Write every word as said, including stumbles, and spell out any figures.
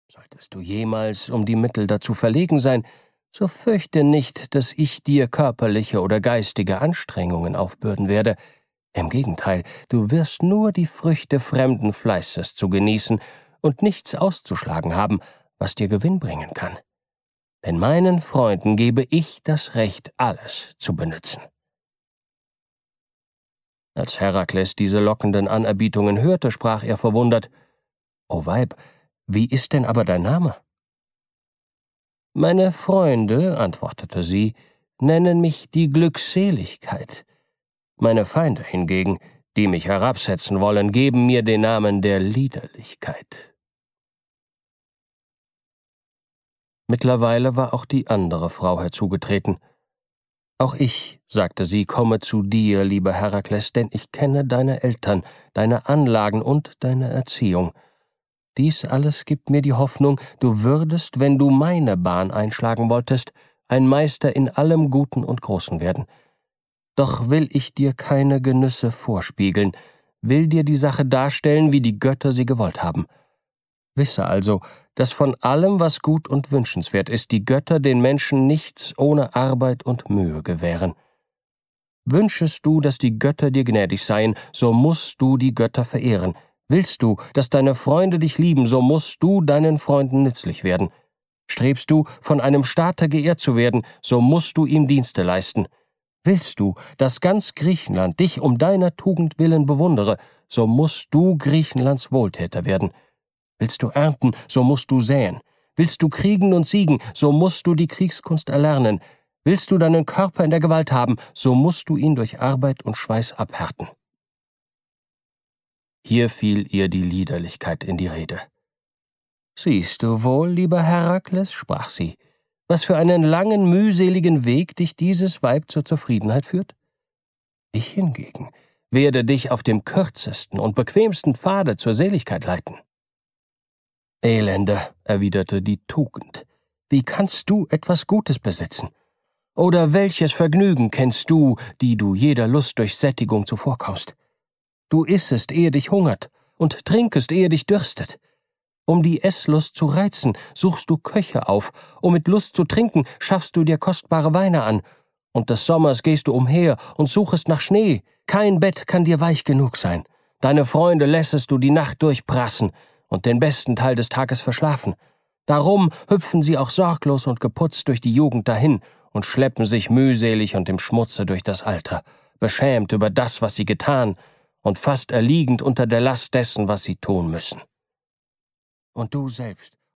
Solltest du jemals um die Mittel dazu verlegen sein, so fürchte nicht, dass ich dir körperliche oder geistige Anstrengungen aufbürden werde. Im Gegenteil, du wirst nur die Früchte fremden Fleißes zu genießen und nichts auszuschlagen haben, was dir Gewinn bringen kann. Denn meinen Freunden gebe ich das Recht, alles zu benützen. Als Herakles diese lockenden Anerbietungen hörte, sprach er verwundert: »O Weib, wie ist denn aber dein Name?« »Meine Freunde«, antwortete sie, »nennen mich die Glückseligkeit. Meine Feinde hingegen, die mich herabsetzen wollen, geben mir den Namen der Liederlichkeit.« Mittlerweile war auch die andere Frau herzugetreten. »Auch ich«, sagte sie, »komme zu dir, lieber Herakles, denn ich kenne deine Eltern, deine Anlagen und deine Erziehung. Dies alles gibt mir die Hoffnung, du würdest, wenn du meine Bahn einschlagen wolltest, ein Meister in allem Guten und Großen werden. Doch will ich dir keine Genüsse vorspiegeln, will dir die Sache darstellen, wie die Götter sie gewollt haben. Wisse also, dass von allem, was gut und wünschenswert ist, die Götter den Menschen nichts ohne Arbeit und Mühe gewähren. Wünschest du, dass die Götter dir gnädig seien, so musst du die Götter verehren. Willst du, dass deine Freunde dich lieben, so musst du deinen Freunden nützlich werden. Strebst du, von einem Staate geehrt zu werden, so musst du ihm Dienste leisten. Willst du, dass ganz Griechenland dich um deiner Tugend willen bewundere, so musst du Griechenlands Wohltäter werden. Willst du ernten, so musst du säen. Willst du kriegen und siegen, so musst du die Kriegskunst erlernen. Willst du deinen Körper in der Gewalt haben, so musst du ihn durch Arbeit und Schweiß abhärten.« Hier fiel ihr die Liederlichkeit in die Rede. »Siehst du wohl, lieber Herakles«, sprach sie, »was für einen langen, mühseligen Weg dich dieses Weib zur Zufriedenheit führt? Ich hingegen werde dich auf dem kürzesten und bequemsten Pfade zur Seligkeit leiten.« »Elende«, erwiderte die Tugend, »wie kannst du etwas Gutes besitzen? Oder welches Vergnügen kennst du, die du jeder Lust durch Sättigung zuvorkommst? Du issest, ehe dich hungert, und trinkest, ehe dich dürstet. Um die Esslust zu reizen, suchst du Köche auf, um mit Lust zu trinken, schaffst du dir kostbare Weine an, und des Sommers gehst du umher und suchest nach Schnee. Kein Bett kann dir weich genug sein. Deine Freunde lässest du die Nacht durchprassen und den besten Teil des Tages verschlafen. Darum hüpfen sie auch sorglos und geputzt durch die Jugend dahin und schleppen sich mühselig und im Schmutze durch das Alter, beschämt über das, was sie getan, und fast erliegend unter der Last dessen, was sie tun müssen. Und du selbst,